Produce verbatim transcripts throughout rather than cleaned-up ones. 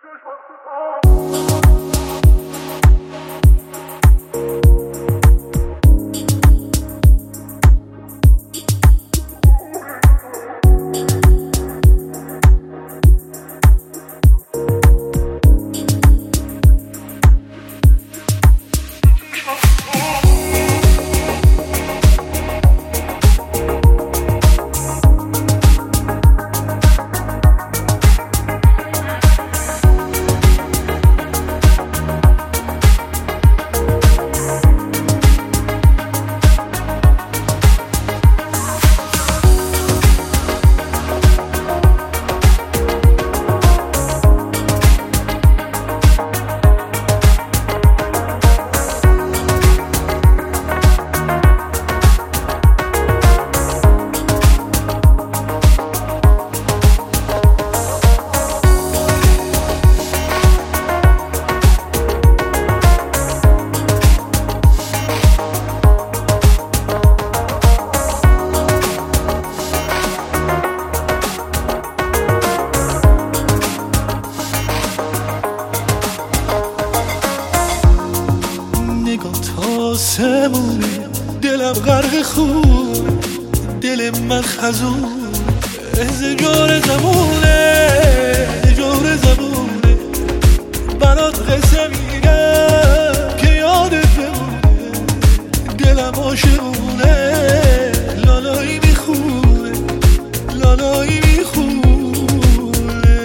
آسمونه دلم غرق خون، دل من خزون از جور زمونه جور زمونه. برات قصه میگم که یادت بمونه، دلم عاشقونه لالایی میخونه لالایی میخونه.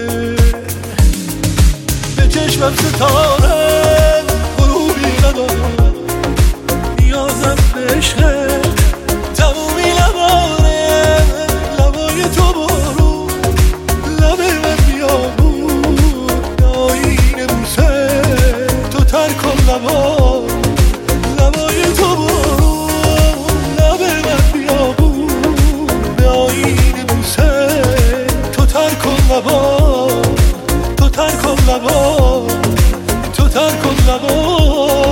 به چشمم ستاره غروبی نداره، نیازم به عشقه تمومی لبانه. لبای تو بارون لبه من بیابون، آینه بوسه تو تر کن لبا. لبای تو بارون لبه من بیابون، آینه بوسه تو تر کن لبا. تو تر کن لبا تو تر کن لبا.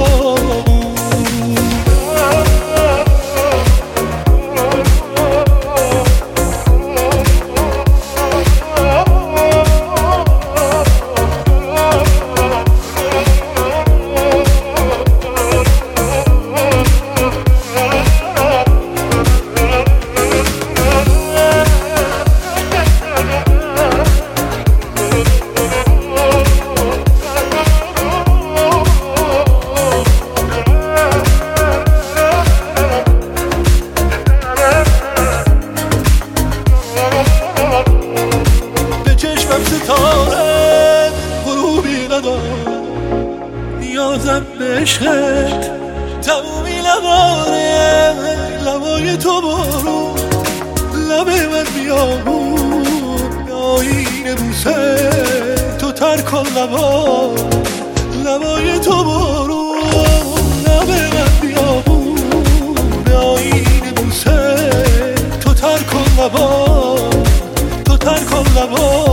ستاره غروبی نداره، نیازم به عشقت تمومی لبانه. لبای تو بارون لبه من بیابون، آینه بوسه تو تر کن لبا. لبای تو بارون لبه من بیابون، آینه بوسه تو تر کن لبا. تو تر کن لبا.